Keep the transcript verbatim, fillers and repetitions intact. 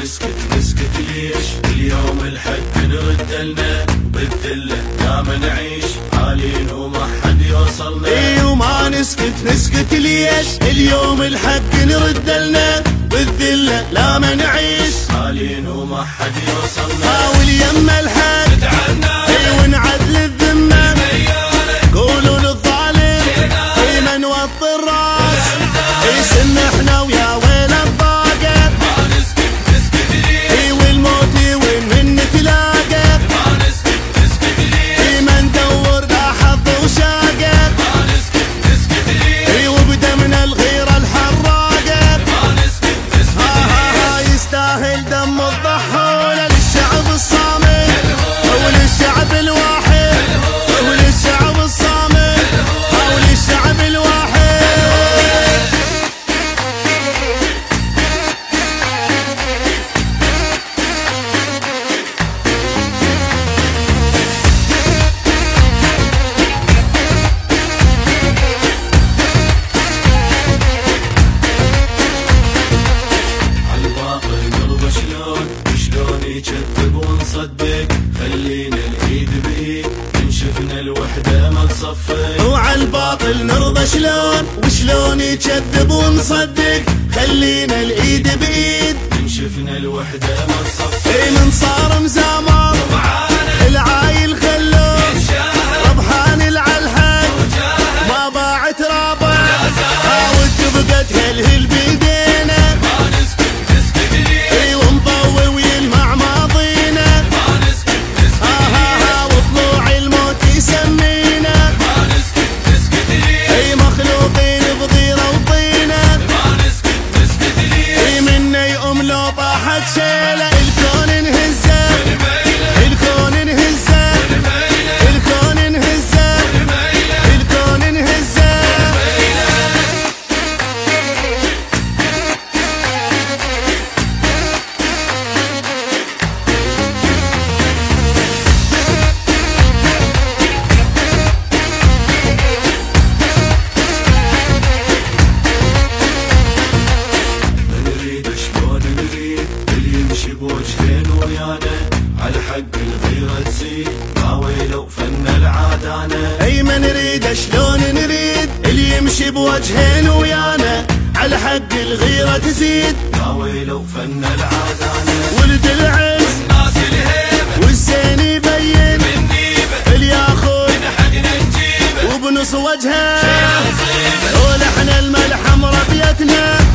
نسكت نسكت ليش؟ اليوم الحق نرد لنا بالذلة دام نعيش عالين وما حد يوصلنا. اي وما نسكت نسكت ليش؟ اليوم الحق نرد لنا بالذلة لا ما نعيش عالين وما حد يوصلنا. حاول يما الحق نتعنى اي ونعدل الذمة قولوا للظالم اي من وطي الراس اي سن احنا ويا ويل الضاقة ما نسكت نسكت ليش؟ اي والموت وين من نتلاقى ما نسكت نسكت ليش؟ اي ما ندور لا حظ وشاقة ما نسكت نسكت ليش؟ اي وبدا من الغيرة الحراقة ما نسكت نسكت ها ها ليش؟ ها يستاهل دم الضحولة للشعب الصامت وللشعب الواحد وللشعب الصامت وللشعب الواحد. عالباطل نرضى شلون شلون يكذب ونصدق خلينا الايد بايد ان شفنا الوحدة ما تصفق. وعالباطل نرضى شلون وشلون يكذب ونصدق خلينا الايد بايد ان شفنا الوحدة ما تصفق. اي من صار مزامر العايل خلوه ربحان العالحق ما باعت رابع حاول تبقت هالهل بيدينا ما نسكت نسكت ليش؟ اي ومضوي ويلمع ماضينا ما نسكت نسكت ها ها ليش؟ ها وطلوع الموت يسمينا ما نسكت نسكت ليش؟ اي مخلوقين بغيرة وطينة ما نسكت نسكت ليش؟ اي منا يقوم لو طاحت شيلة الكون انهزه الكون انهزه الكون انهزه الكون انهزه. نريد شلون نريد اللي يمشي بوجهين ويانا على حق الغيرة تزيد ما ويلو فن العادانة. اي ما نريد شلون نريد اللي يمشي بوجهين ويانا على حق الغيرة تزيد ما ويلو فن العادانة. ولد العز ناس الهيبة والزين يبين بالنيبة اللي ياخذ من حقنا نجيبه وبنص وجهه نصيبه. ولحن الملحم ربيتنا